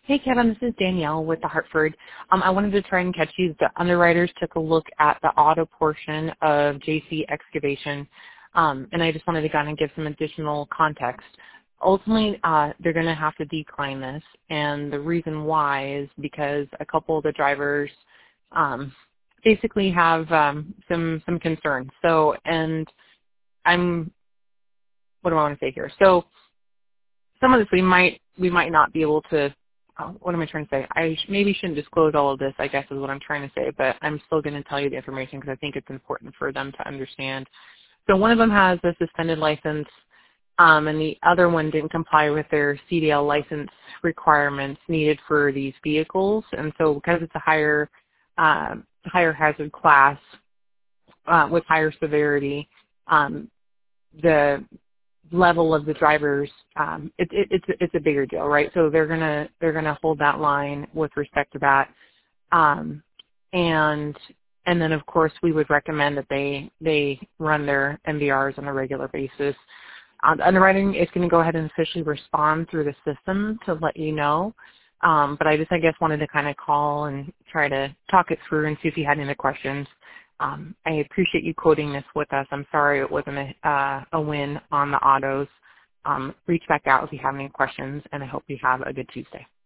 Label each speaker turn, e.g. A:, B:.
A: Hey, Kevin, this is Danielle with the Hartford. I wanted to try and catch you. The underwriters took a look at the auto portion of JC Excavation, and I just wanted to kind of give some additional context. Ultimately, they're going to have to decline this, and the reason why is because a couple of the drivers basically have some concerns. So, and what do I want to say here? So, some of this we might not be able to. What am I trying to say? I maybe shouldn't disclose all of this, I guess is what I'm trying to say, but I'm still going to tell you the information because I think it's important for them to understand. So one of them has a suspended license, and the other one didn't comply with their CDL license requirements needed for these vehicles. And so because it's a higher hazard class with higher severity, the level of the drivers, it's a bigger deal, right? So they're gonna hold that line with respect to that, and then of course we would recommend that they run their MVRs on a regular basis. The underwriting is going to go ahead and officially respond through the system to let you know, but I guess wanted to kind of call and try to talk it through and see if you had any questions. I appreciate you quoting this with us. I'm sorry it wasn't a win on the autos. Reach back out if you have any questions, and I hope you have a good Tuesday.